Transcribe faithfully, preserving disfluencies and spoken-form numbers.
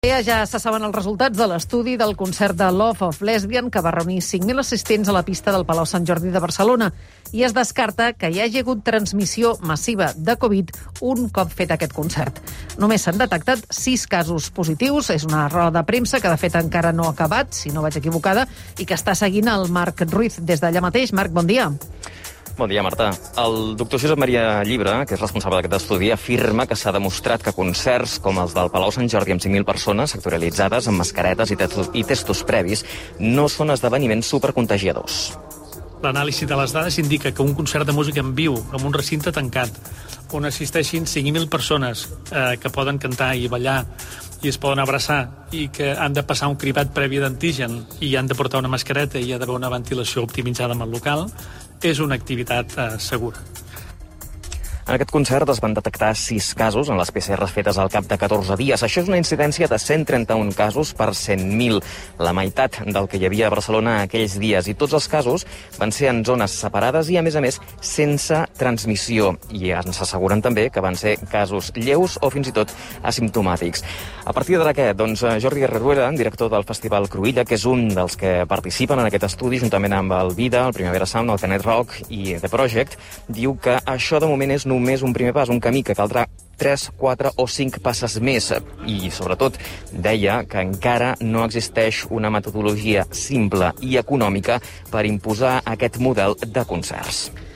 Ja se saben els resultats de l'estudi del concert de Love of Lesbian, que va reunir cinc mil assistents a la pista del Palau Sant Jordi de Barcelona, i es descarta que hi hagi hagut transmissió massiva de Covid un cop fet aquest concert. Només s'han detectat sis casos positius. És una roda de premsa que, de fet, encara no ha acabat, si no vaig equivocada, i que està seguint el Marc Ruiz des d'allà mateix. Marc, bon dia. Bon dia, Marta. El doctor Josep Maria Llibre, que és responsable d'aquest estudi, afirma que s'ha demostrat que concerts com els del Palau Sant Jordi amb cinc mil persones sectorialitzades amb mascaretes i testos, i testos previs no són esdeveniments supercontagiadors. L'anàlisi de les dades indica que un concert de música en viu, en un recinte tancat, on assisteixin cinc mil persones eh, que poden cantar i ballar i es poden abraçar i que han de passar un cribat previ d'antigen i han de portar una mascareta i hi ha d'haver una ventilació optimitzada amb el local, és una activitat eh, segura. En aquest concert es van detectar sis casos en les P C Rs fetes al cap de catorze dies. Això és una incidència de cent trenta-un casos per cent mil, la meitat del que hi havia a Barcelona aquells dies. I tots els casos van ser en zones separades i, a més a més, sense transmissió. I ens asseguren també que van ser casos lleus o fins i tot asimptomàtics. A partir de què? Doncs Jordi Herreruela, director del Festival Cruïlla, que és un dels que participen en aquest estudi, juntament amb el Vida, el Primavera Sound, el Canet Rock i The Project, diu que això de moment és només un primer pas, un camí que caldrà tres, quatre o cinc passes més. I, sobretot, deia que encara no existeix una metodologia simple i econòmica per imposar aquest model de concerts.